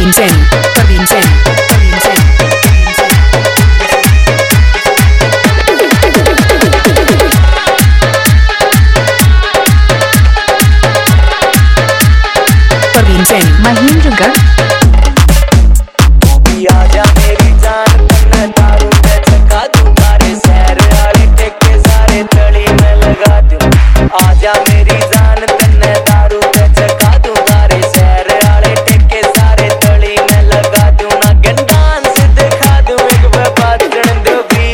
परवीन सैनी, परवीन सैनी, परवीन सैनी। परवीन सैनी, महेंद्रगढ़। आजा मेरी जान तन्ने दारू में चखा दूं, तारे शहर वाले टेके सारे तली में लगा दूं। आजा मेरी जान तन्ने दारू में चखा दूं, तारे शहर वाले टेके सारे तली में लगा दूं। ना डांस दिखा दूं एक बात जन दो भी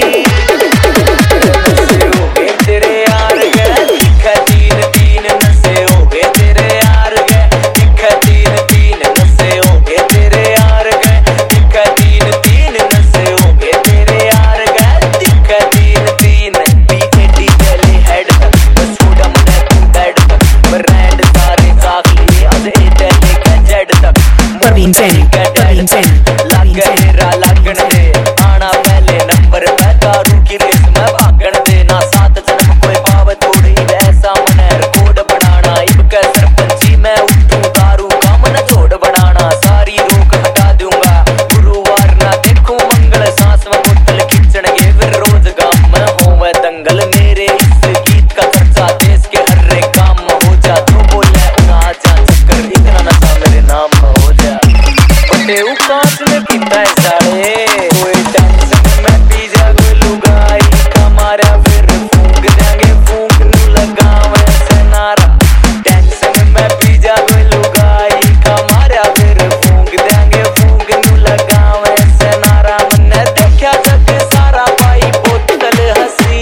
नशे हो गए तेरे यार गए दिखा तीन तीन नशे हो गए तेरे यार गए दिखा तीन तीन नशे हो गए तेरे यार गए दिखा तीन तीन नशे हो गए तेरे यार गए दिखा तीन तीन पीछे डीजे हेड तक बस छोड़ा मने तू बेड तक ब्रांड सारे साख लिए आज इटली का जेड तक। परवीन सैनी, परवीन सैनी, लग तेरा लगन दे आना पहले नंबर पे दारू की रेस में भागन दे ना सात जन्म कोई पाव थोड़ी ऐसा मन रिकॉर्ड बनाना इब के सरपंची में उठूं दारू का मन छोड़ बनाना सारी रोक हटा दूंगा गुरुवार ना देखूं मंगल सांस में बोतल खींचण के फिर रोज गाम में होवे दंगल मेरे इस गीत का चर्चा देश के हर एक काम में हो जा तू बोले उना जा चक्कर इतना नशा मेरे नाम में हो जा बटे उकास में कितना साड़े कोई टेंशन में पी जा कोई लुगाई हमारा फिर फूंक देंगे फूंक नू लगावे से नारा टेंशन में पी जा कोई लुगाई हमारा फिर फूंक देंगे फूंक नू लगावे से नारा मन्ने देखा जग सारा पाई बोतल हसी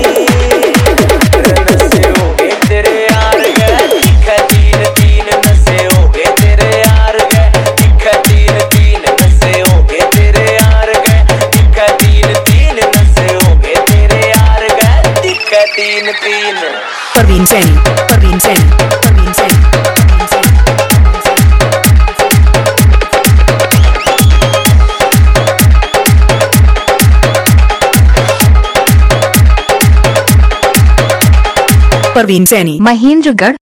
नशे हो गए तेरे यार गए दिखा तीन तीन नशे हो गए तेरे यार गए दिखा तीन तीन नशे हो गए तेरे यार गए दिखा तीन तीन नशे हो गए तेरे यार गए दिखा तीन तीन। परवीन सैनी, परवीन सैनी, परवीन सैनी, परवीन सैनी। परवीन सैनी, महेंद्रगढ़।